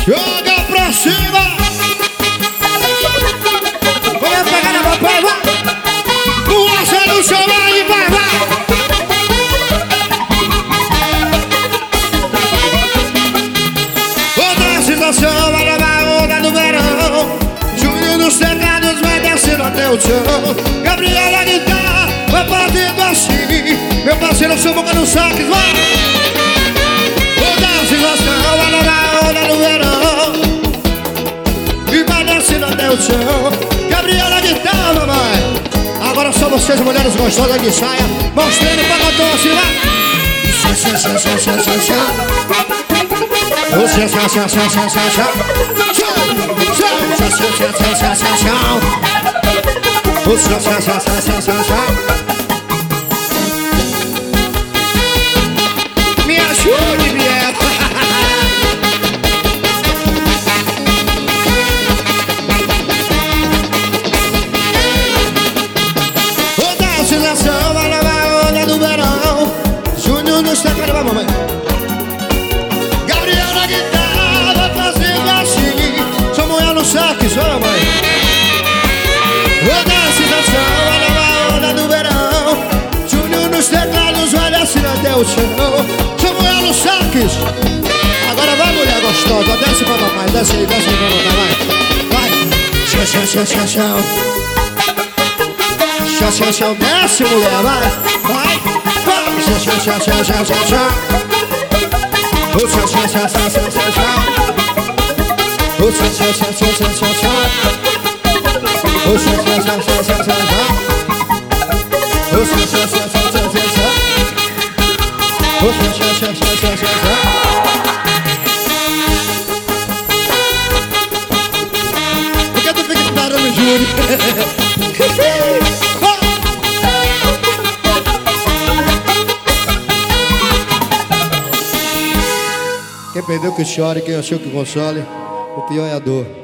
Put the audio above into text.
Joga pra cima. Vamos pegar na papai, vai. O aço no chão, vai, vai, vai. Outra situação, vai levar onda no verão. Júnior nos teclados vai descendo até o chão. Gabriela guitarra, vai batendo assim. Meu parceiro, sua boca no saque, vai. Outra situação, vai levar onda no verão. E vai descendo até o chão. Gabriela guitarra, mamãe. Agora só vocês, mulheres gostosas de saia, mostrando o pagotão assim, vai. Chá, chá, chá, chá, chá, chá, chá. Oh, chá, chá, chá, chá, chá, chá, chá. Chá, chá, chá, chá, chá, chá, chá, chá. Oh, chá, chá, chá, chá, chá, chá, chá. Me ajude, Biel. Vai levar onda do verão. Júnior nos teclados, vai, mamãe. Gabriel na guitarra, vai fazendo assim. Sua mulher no saque, sua mamãe. Outra sensação, vai levar onda do verão. Júnior nos teclados, vai descer até o chão. Sua mulher no saque. Agora vai, mulher gostosa, desce pra mamãe. Desce aí pra mamãe, vai. Vai. Chão, chão, chão, chão, chão. Chá, chá, chá, desce, mulher, vai, vai, vai. Chá, chá, chá, chá, chá, chá, chá. Oh, chá, chá, chá, chá, chá, chá, chá. Oh, chá, chá, chá, chá, chá, chá, chá. Oh, chá, chá, chá, chá, chá, chá, chá. Oh, chá, chá, chá, chá, chá, chá, chá. Oh, chá, chá, chá, chá, chá, chá, chá. Por que tu fica esperando, Júnior? Quem perdeu que chore, quem achou que console, o pior é a dor.